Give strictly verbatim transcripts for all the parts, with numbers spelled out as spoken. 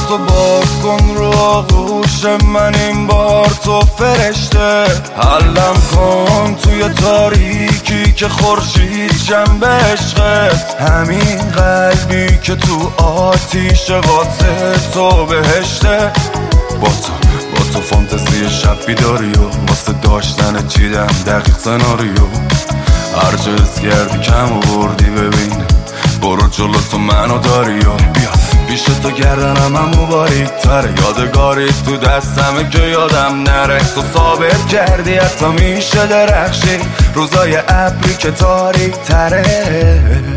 تو باز کن رو آغوش من این بار تو فرشته. حلم کن توی تاریکی که خورشید جنب عشقت. همین قلبی که تو آتیش واسه تو بهشته. با تو با تو فانتزی شب بیداری و واسه داشتن چیدم دقیق سناریو. هر جا حس کردی کم آوردی ببین برو جلو تو منو داری و بیا پیش تو گردنم همو باریک تره. یادگاری تو دستمه که یادم نره. تو ثابت کردی حتی میشه درخشی روزای ابری که تاریک تره.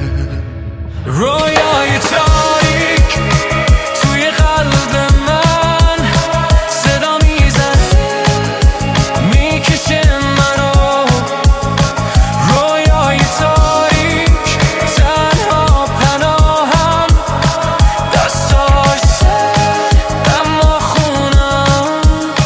رویای تاریک توی قلب من صدا میزنه میکشه منو. رویای تاریک تنها پناهم دستاش سر اما خونم.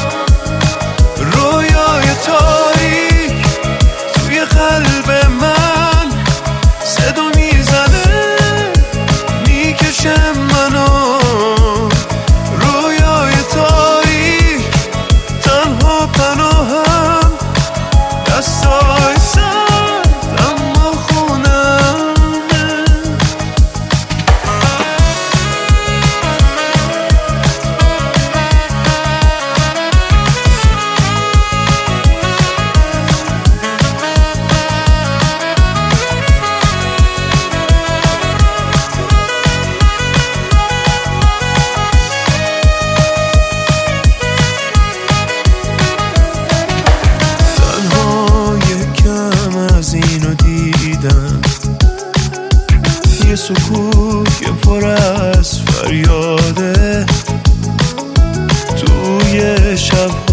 رویای تاریک توی قلب من صدا میزنه میکشه منو. رویای تاریک تنها پناهم دستای سرد اما خونم. تنها یکم از اینو دیدم یه سکوت که پر از فریاده توی شب